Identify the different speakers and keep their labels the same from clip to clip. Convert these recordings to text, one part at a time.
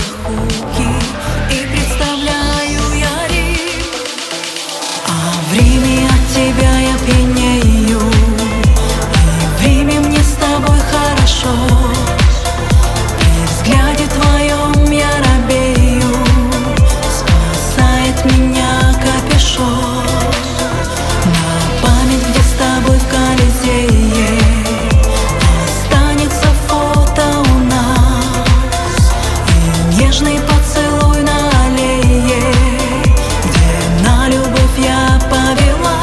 Speaker 1: хуки и представляю я Рим. А в Риме от тебя я пьянею, и в Риме мне с тобой хорошо. При взгляде твоем я робею, спасает меня капюшон. На память, где с тобой в Колизее, останется фото у нас и нежный поцелуй на аллее, где на любовь я повелась.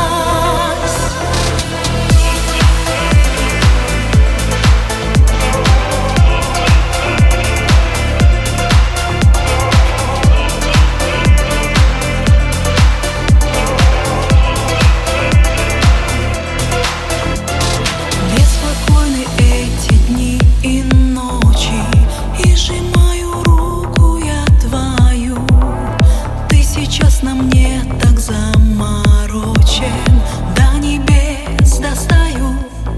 Speaker 1: Беспокойны эти дни и ночи, и сжимаю руку я твою. Ты сейчас на мне так заморочен, до небес достаю.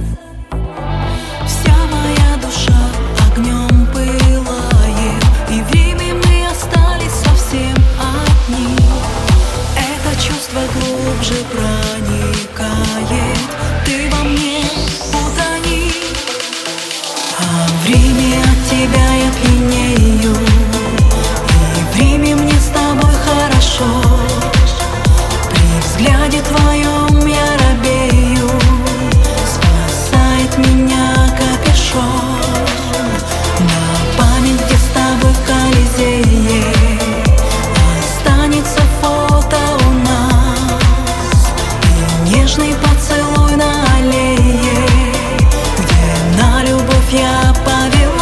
Speaker 1: Вся моя душа огнем пылает, и в Риме мы остались совсем одни. Это чувство глубже проникает, ты во мне утони. А в Риме от тебя я пьянею, и в Риме мне с тобой хорошо. При взгляде твоем я робею, спасает меня капюшон. На память, где с тобой в Колизее, останется фото у нас и нежный поцелуй на аллее, где на любовь я повелась.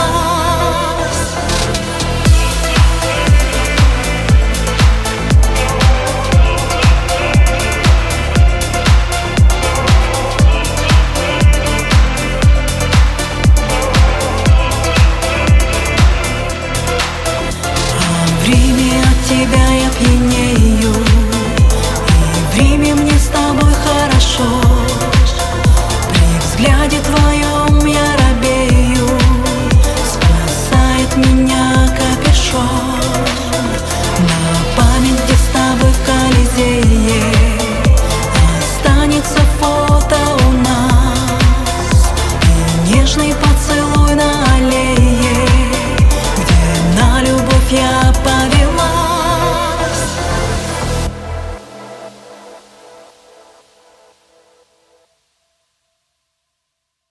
Speaker 1: В Риме от тебя я пьянею, и в Риме мне с тобой хорошо.